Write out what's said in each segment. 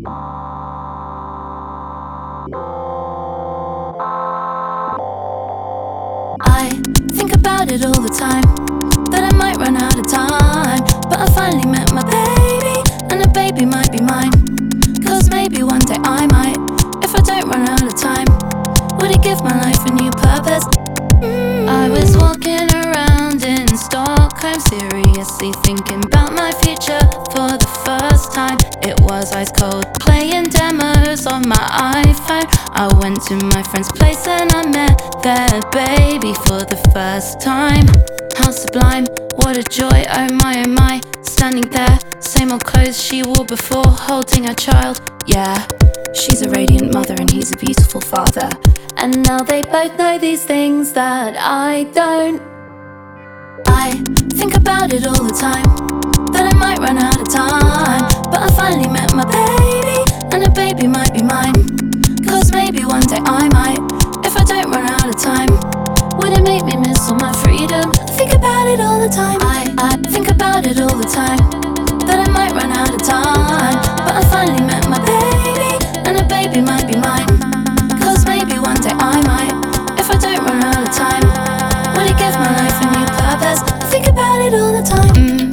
I think about it all the time, that I might run out of time. But I finally met my baby, and the baby might be mine. Cause maybe one day I might, if I don't run out of time. Would it give my life a new purpose? I was walking around in Stockholm, seriously thinking about my future for the first time. It was ice cold, playing demos on my iPhone. I went to my friend's place and I met their baby for the first time. How sublime, what a joy, oh my, standing there, same old clothes she wore before, holding her child. Yeah, she's a radiant mother and he's a beautiful father. And now they both know these things that I don't. I think about it all the time, that I might run out of time. But I finally met my baby, and the baby might be mine. Cause maybe one day I might, if I don't run out of time. Would it make me miss all my freedom? I think about it all the time. I think about it all the time, that I might run out of time. But I finally met my baby, and the baby might be mine. Cause maybe one day I might, if I don't run out of time. Would it give my life a new purpose? I think about it all the time.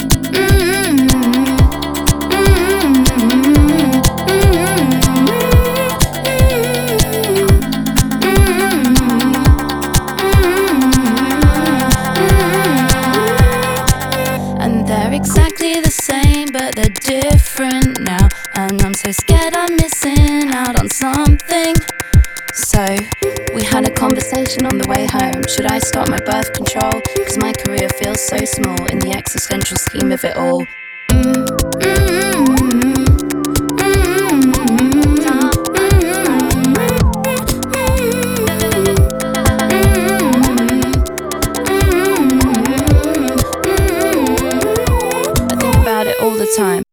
They're exactly the same, but they're different now. And I'm so scared I'm missing out on something. So, we had a conversation on the way home. Should I start my birth control? Cause my career feels so small in the existential scheme of it all. All the time.